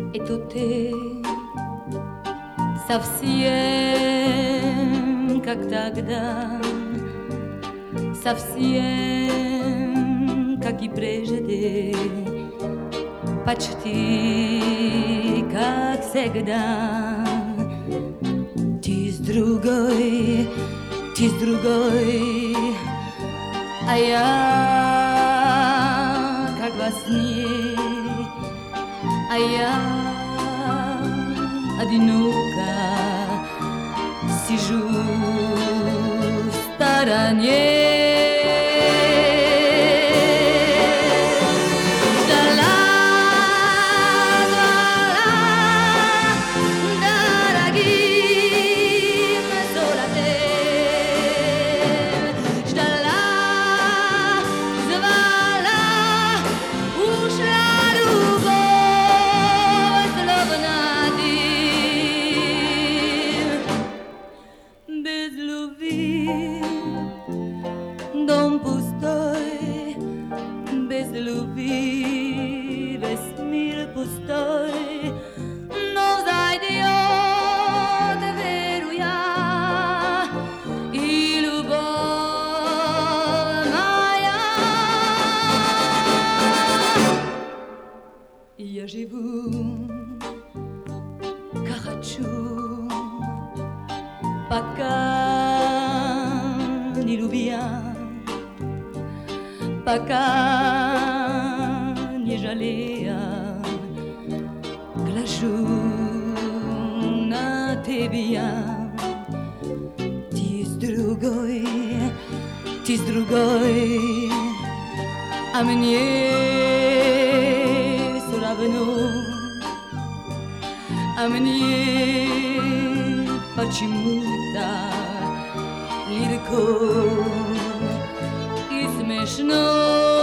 Это ты совсем как тогда, совсем как и прежде, почти как всегда. Ты с другой, а я как во сне, а я одиноко сижу в стороне. Дом пустой, без любви весь мир пустой, но зайдет, верю я, и любовь моя. Я живу, как хочу, пока не любя, пока не жалея, гляжу на тебя. Ты с другой, а мне все равно, а мне почему-то легко и смешно.